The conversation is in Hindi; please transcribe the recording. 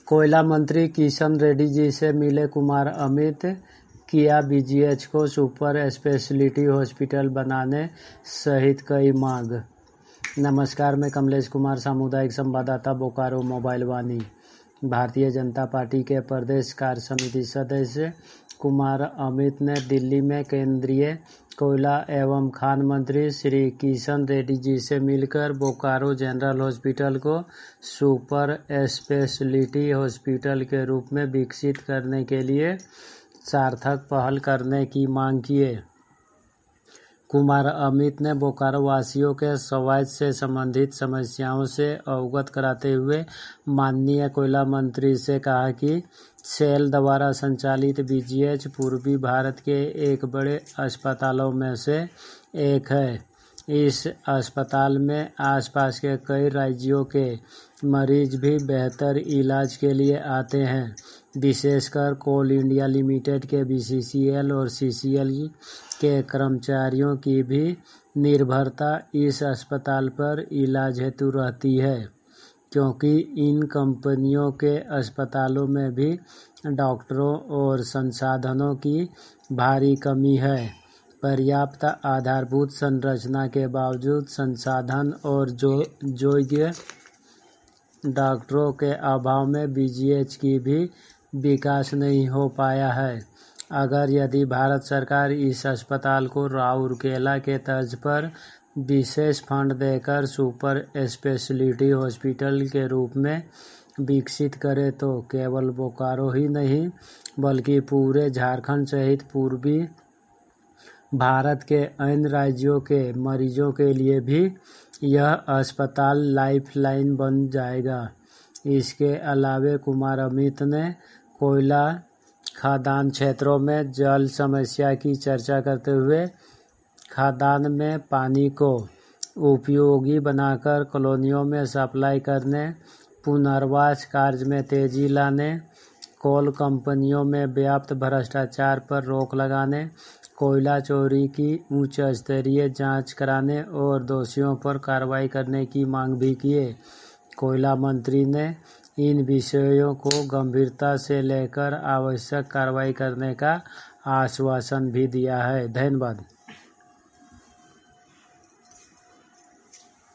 कोयला मंत्री किशन रेड्डी जी से मिले कुमार अमित, किया बीजीएच को सुपर स्पेशलिटी हॉस्पिटल बनाने सहित कई मांग। नमस्कार, मैं कमलेश कुमार, सामुदायिक संवाददाता, बोकारो मोबाइल वाणी। भारतीय जनता पार्टी के प्रदेश कार्य समिति सदस्य कुमार अमित ने दिल्ली में केंद्रीय कोयला एवं खान मंत्री श्री किशन रेड्डी जी से मिलकर बोकारो जनरल हॉस्पिटल को सुपर स्पेशलिटी हॉस्पिटल के रूप में विकसित करने के लिए सार्थक पहल करने की मांग की। कुमार अमित ने बोकारो वासियों के स्वास्थ्य से संबंधित समस्याओं से अवगत कराते हुए माननीय कोयला मंत्री से कहा कि सेल द्वारा संचालित बीजीएच पूर्वी भारत के एक बड़े अस्पतालों में से एक है। इस अस्पताल में आसपास के कई राज्यों के मरीज भी बेहतर इलाज के लिए आते हैं। विशेषकर कोल इंडिया लिमिटेड के बीसीसीएल और सीसीएल के कर्मचारियों की भी निर्भरता इस अस्पताल पर इलाज हेतु रहती है, क्योंकि इन कंपनियों के अस्पतालों में भी डॉक्टरों और संसाधनों की भारी कमी है। पर्याप्त आधारभूत संरचना के बावजूद संसाधन और योग्य डॉक्टरों के अभाव में बीजीएच की भी विकास नहीं हो पाया है। यदि भारत सरकार इस अस्पताल को राउरकेला के तर्ज पर विशेष फंड देकर सुपर स्पेशलिटी हॉस्पिटल के रूप में विकसित करे तो केवल बोकारो ही नहीं बल्कि पूरे झारखंड सहित पूर्वी भारत के अन्य राज्यों के मरीजों के लिए भी यह अस्पताल लाइफलाइन बन जाएगा। इसके अलावे कुमार अमित ने कोयला खदान क्षेत्रों में जल समस्या की चर्चा करते हुए खदान में पानी को उपयोगी बनाकर कॉलोनियों में सप्लाई करने, पुनर्वास कार्य में तेजी लाने, कोल कंपनियों में व्याप्त भ्रष्टाचार पर रोक लगाने, कोयला चोरी की उच्च स्तरीय जांच कराने और दोषियों पर कार्रवाई करने की मांग भी किए। कोयला मंत्री ने इन विषयों को गंभीरता से लेकर आवश्यक कार्रवाई करने का आश्वासन भी दिया है। धन्यवाद।